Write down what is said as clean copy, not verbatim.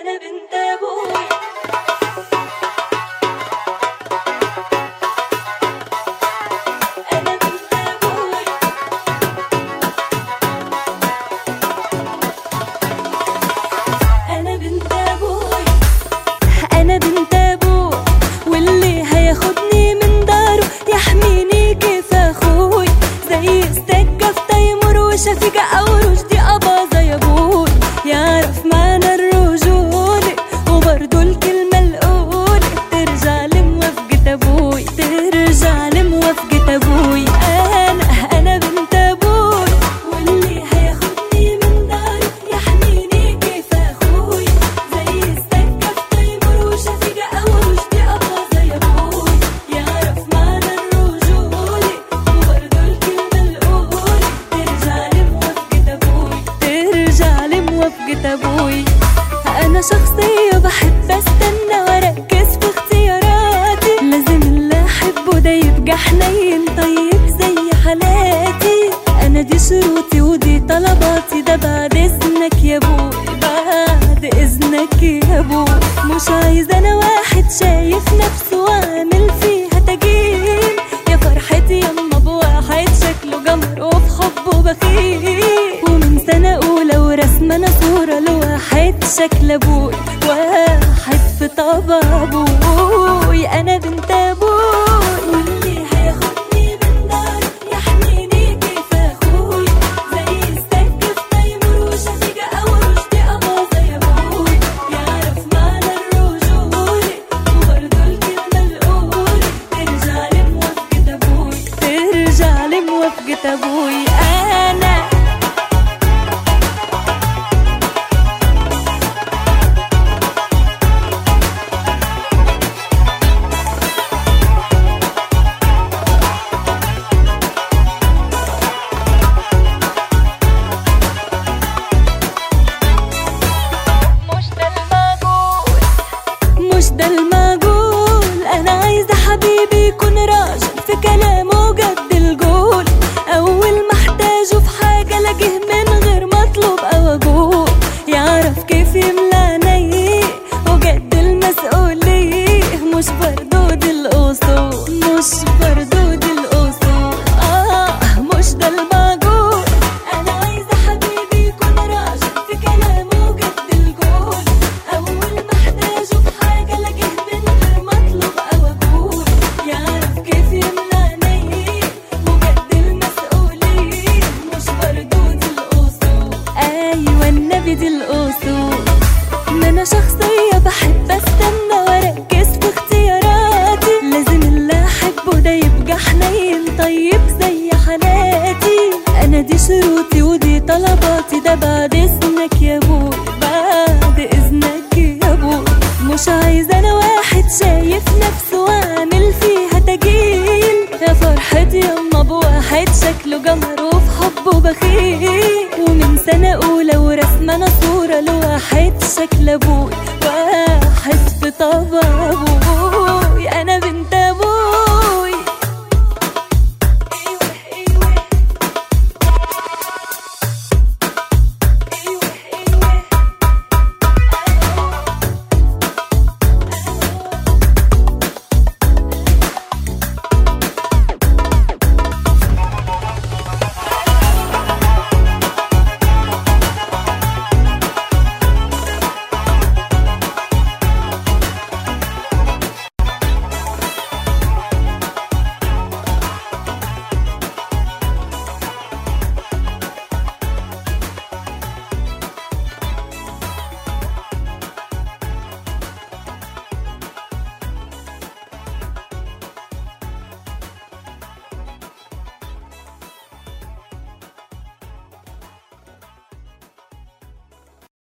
أنا بنت أبوي. أنا بنت أبوي. أنا بنت أبوي. أنا بنت أبوي، واللي هياخدني من داره يحميني كيف أخوي، زي استكة في تيمور وشفيقة أو رشدي أباظة يا أبوي. يعرف معنى الرجولة وبرضه الكلمة الأولى ترجع لموافقة أبوي، ترجع لموافقة أبوي. أنا بنت أبوي، واللي هياخدني من داره يحميني كيف أخوي، زي استكة في تيمور وشفيقة أو رشدي أباظة يا أبوي. يعرف معنى الرجولة وبرضه الكلمة الأولى ترجع لموافقة أبوي، ترجع لموافقة أبوي. أنا شخصية بحب أستنى وأركز في اختياراتي، لازم اللي أحبه ده يبقى حنين طيب زي حالاتي. أنا دي شروطي ودي طلباتي، ده بعد إذنك يا أبوي، بعد إذنك يا أبوي. مش عايز أنا واحد شايف نفسه وعامل فيها تجيل، يا فرحتي يما بواحد شكله جمر وفي حبه بخيل. ومن سنة أولى ورسمة أنا صورة لواحد شكل أبوي، واحد في طبع أبوي. أنا بنت أبوي، واللي هياخدني من داره يحميني كيف أخوي، زي استكة في تيمور وشفيقة أو رشدي أباظة يا أبوي. يعرف معنى الرجولة وبرضه الكلمة الأولى ترجع لموافقة أبوي، ترجع لموافقة أبوي. أنا مش ده المعقول، أنا عايزة حبيبي يكون راجل في كلامه جد الجول، أول ما احتاجه في حاجة ألاقيه من غير ما أطلب أو أقول. يعرف كيف يملى عينيه وجد المسؤولية، مش بردود الأصول، مش بردود الأصول. مش ده المعقول، أنا عايزة حبيبي يكون راجل في كلامه جد الجول، أول ما احتاجه في حاجة ألاقيه من غير ما أطلب أو أقول. يعرف كيف يملى عينيه وجد المسؤولية، مش بردود الأصول. أيوة النبي دي الأصول. ما أنا شخصية بحب أستنى وأركز في اختياراتي، لازم اللي أحبه ده يبقى حنين طيب زي حالاتي. أنا دي شروطي ودي طلباتي، ده بعد إذنك يا أبوي، بعد إذنك يا أبوي. مش عايز أنا واحد شايف نفسه وعامل فيها تجيل، يا فرحتي يما بواحد شكله جمر وفي حبه بخيل. ومن سنة أولى ورسمة أنا صورة لواحد شكل أبوي، واحد في طبع أبوي.